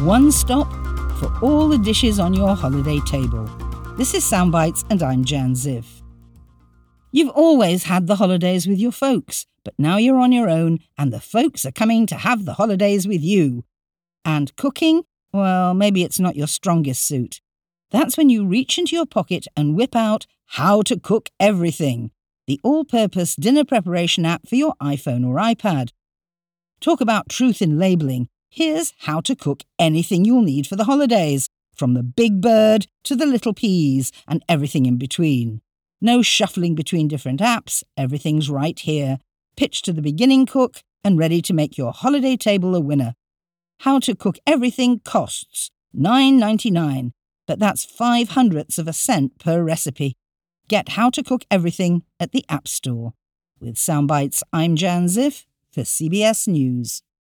One stop for all the dishes on your holiday table. This is Soundbites and I'm Jan Ziv. You've always had the holidays with your folks, but now you're on your own and the folks are coming to have the holidays with you. And cooking? Well, maybe it's not your strongest suit. That's when you reach into your pocket and whip out How to Cook Everything, the all-purpose dinner preparation app for your iPhone or iPad. Talk about truth in labelling. Here's how to cook anything you'll need for the holidays, from the big bird to the little peas and everything in between. No shuffling between different apps, everything's right here. Pitch to the beginning cook and ready to make your holiday table a winner. How to Cook Everything costs $9.99, but that's 0.05 of a cent per recipe. Get How to Cook Everything at the App Store. With Soundbites, I'm Jan Ziv for CBS News.